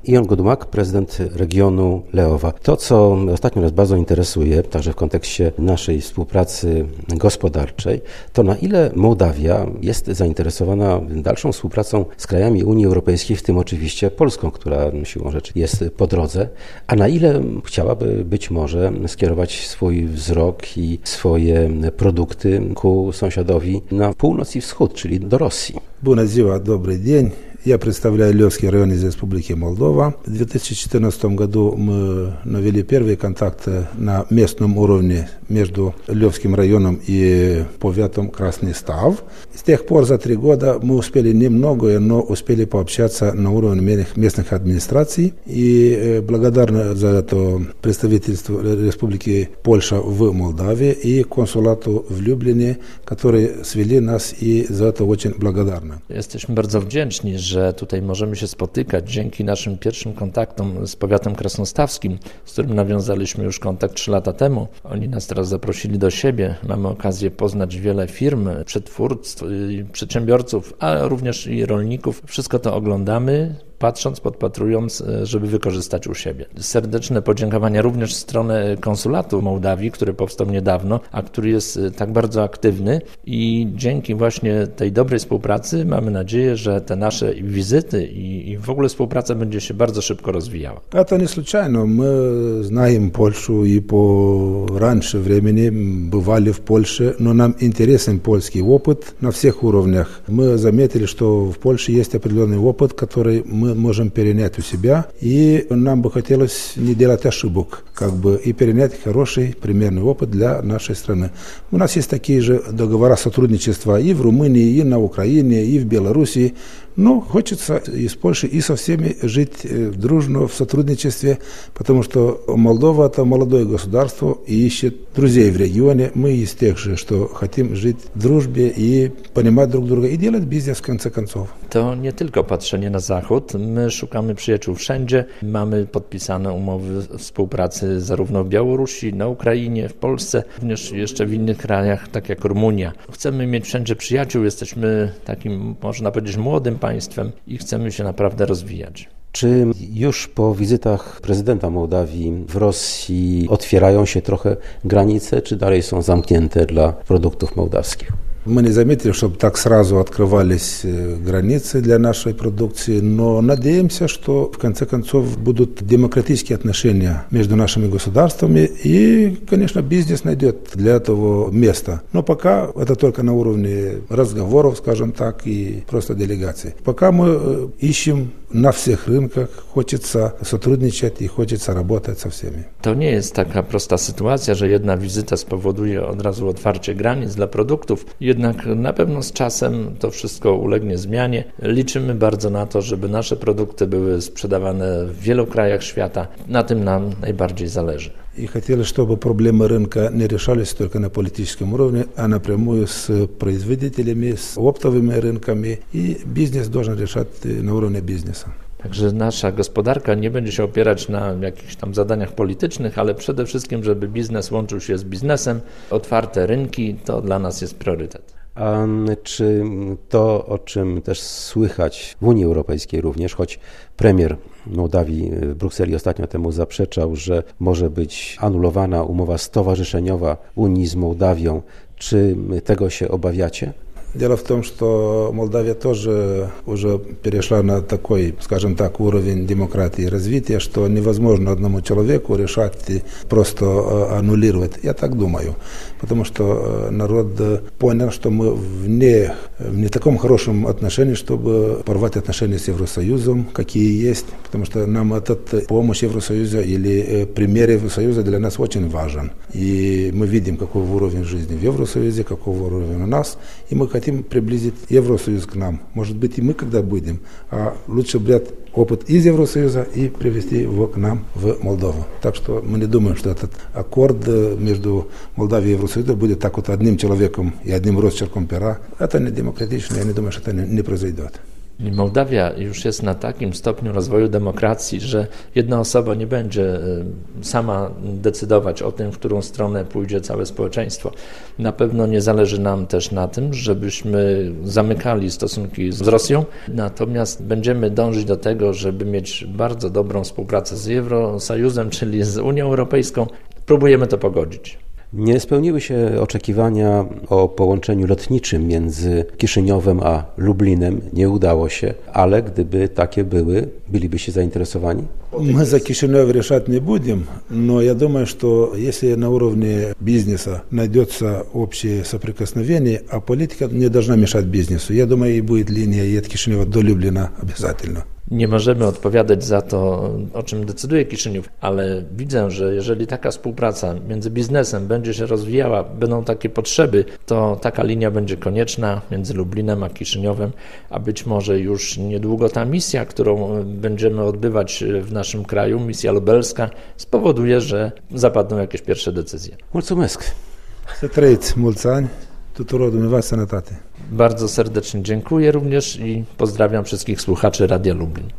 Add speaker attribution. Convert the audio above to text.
Speaker 1: Ion Godumak, prezydent regionu Leowa. To, co ostatnio nas bardzo interesuje, także w kontekście naszej współpracy gospodarczej, to na ile Mołdawia jest zainteresowana dalszą współpracą z krajami Unii Europejskiej, w tym oczywiście Polską, która siłą rzeczy jest po drodze, a na ile chciałaby być może skierować swój wzrok i swoje produkty ku sąsiadowi na północ i wschód, czyli do Rosji.
Speaker 2: Bună ziua, добрый день. Я представляю Лёвский район из Республики Молдова. В 2014 году мы навели первые контакты на местном уровне между Лёвским районом и поветом Красный Став. С тех пор за 3 года мы успели немногое, но успели пообщаться на уровне местных администраций. И благодарны за это представительству Республики Польша в Молдавии и консулату в Люблине, которые свели нас, и за это очень благодарны.
Speaker 3: Jesteśmy bardzo wdzięczni, że tutaj możemy się spotykać dzięki naszym pierwszym kontaktom z powiatem krasnostawskim, z którym nawiązaliśmy już kontakt 3 lata temu. Oni nas teraz zaprosili do siebie. Mamy okazję poznać wiele firm, przetwórstw, przedsiębiorców, a również i rolników. Wszystko to oglądamy, patrząc, podpatrując, żeby wykorzystać u siebie. Serdeczne podziękowania również w stronę konsulatu Mołdawii, który powstał niedawno, a który jest tak bardzo aktywny i dzięki właśnie tej dobrej współpracy mamy nadzieję, że te nasze wizyty i w ogóle współpraca będzie się bardzo szybko rozwijała.
Speaker 2: Это не случайно. Мы знаем Польшу и по раньше времени бывали в Польше, но нам интересен польский опыт на всех уровнях. Мы заметили, что в Польше есть определенный опыт, который мы можем перенять у себя, и нам бы хотелось не делать ошибок, и перенять хороший примерный опыт для нашей страны. У нас есть такие же договора сотрудничества и в Румынии, и на Украине, и в Белоруссии. Но хочется и с Польшей, и со всеми жить дружно в сотрудничестве, потому что Молдова – это молодое государство и ищет друзей в регионе. Мы из тех же, что хотим жить в дружбе и понимать друг друга, и делать бизнес в конце концов.
Speaker 3: To nie tylko patrzenie na zachód. My szukamy przyjaciół wszędzie. Mamy podpisane umowy współpracy zarówno w Białorusi, na Ukrainie, w Polsce, również jeszcze w innych krajach, tak jak Rumunia. Chcemy mieć wszędzie przyjaciół. Jesteśmy takim, można powiedzieć, młodym państwem i chcemy się naprawdę rozwijać.
Speaker 1: Czy już po wizytach prezydenta Mołdawii w Rosji otwierają się trochę granice, czy dalej są zamknięte dla produktów mołdawskich?
Speaker 2: Мы не заметили, чтобы так сразу открывались границы для нашей продукции, но надеемся, что в конце концов будут демократические отношения между нашими государствами, и, конечно, бизнес найдет для этого место. Но пока это только на уровне разговоров, скажем так, и просто делегаций. Пока мы ищем na всех rynkach, хочется сотрудничать и хочется работать со всеми.
Speaker 3: To nie jest taka prosta sytuacja, że jedna wizyta spowoduje od razu otwarcie granic dla produktów, jednak na pewno z czasem to wszystko ulegnie zmianie. Liczymy bardzo na to, żeby nasze produkty były sprzedawane w wielu krajach świata. Na tym nam najbardziej zależy.
Speaker 2: И хотели, чтобы проблемы рынка не решались только на политическом уровне, а напрямую с производителями, с оптовыми рынками, и бизнес должен решать на уровне бизнеса.
Speaker 3: Także nasza gospodarka nie będzie się opierać na jakichś tam zadaniach politycznych, ale przede wszystkim, żeby biznes łączył się z biznesem. Otwarte rynki to dla nas jest priorytet.
Speaker 1: A czy to, o czym też słychać w Unii Europejskiej również, choć premier Mołdawii w Brukseli ostatnio temu zaprzeczał, że może być anulowana umowa stowarzyszeniowa Unii z Mołdawią, czy tego się obawiacie?
Speaker 2: Дело в том, что Молдавия тоже уже перешла на такой, скажем так, уровень демократии и развития, что невозможно одному человеку решать и просто аннулировать. Я так думаю. Потому что народ понял, что мы в не таком хорошем отношении, чтобы порвать отношения с Евросоюзом, какие есть. Потому что нам этот помощь Евросоюза или пример Евросоюза для нас очень важен. И мы видим, какой уровень жизни в Евросоюзе, какой уровень у нас. И мы хотим приблизить Евросоюз к нам. Может быть, и мы когда будем, а лучше брать опыт из Евросоюза и привести его к нам в Молдову. Так что мы не думаем, что этот аккорд между Молдавией и Евросоюзом будет так вот одним человеком и одним росчерком пера. Это не демократично, я не думаю, что это не произойдет.
Speaker 3: Mołdawia już jest na takim stopniu rozwoju demokracji, że jedna osoba nie będzie sama decydować o tym, w którą stronę pójdzie całe społeczeństwo. Na pewno nie zależy nam też na tym, żebyśmy zamykali stosunki z Rosją, natomiast będziemy dążyć do tego, żeby mieć bardzo dobrą współpracę z Eurosojuzem, czyli z Unią Europejską. Próbujemy to pogodzić.
Speaker 1: Nie spełniły się oczekiwania o połączeniu lotniczym między Kiszyniowem a Lublinem. Nie udało się, ale gdyby takie były, bylibyście zainteresowani?
Speaker 2: Мы за Кишинев решать не будем, но я думаю, что если на уровне бизнеса найдется общее соприкосновение, а политика не должна мешать бизнесу, я думаю, и будет линия и от Кишинева до Люблина обязательно.
Speaker 3: Nie możemy odpowiadać za to, o czym decyduje Kiszyniów, ale widzę, że jeżeli taka współpraca między biznesem będzie się rozwijała, będą takie potrzeby, to taka linia będzie konieczna między Lublinem a Kiszyniowem, a być może już niedługo ta misja, którą będziemy odbywać w naszym kraju, misja lubelska, spowoduje, że zapadną jakieś pierwsze decyzje.
Speaker 1: Mulțumesc!
Speaker 2: Să trăiți mulți ani tuturor dumneavoastră sănătate.
Speaker 3: Bardzo serdecznie dziękuję również i pozdrawiam wszystkich słuchaczy Radia Lublin.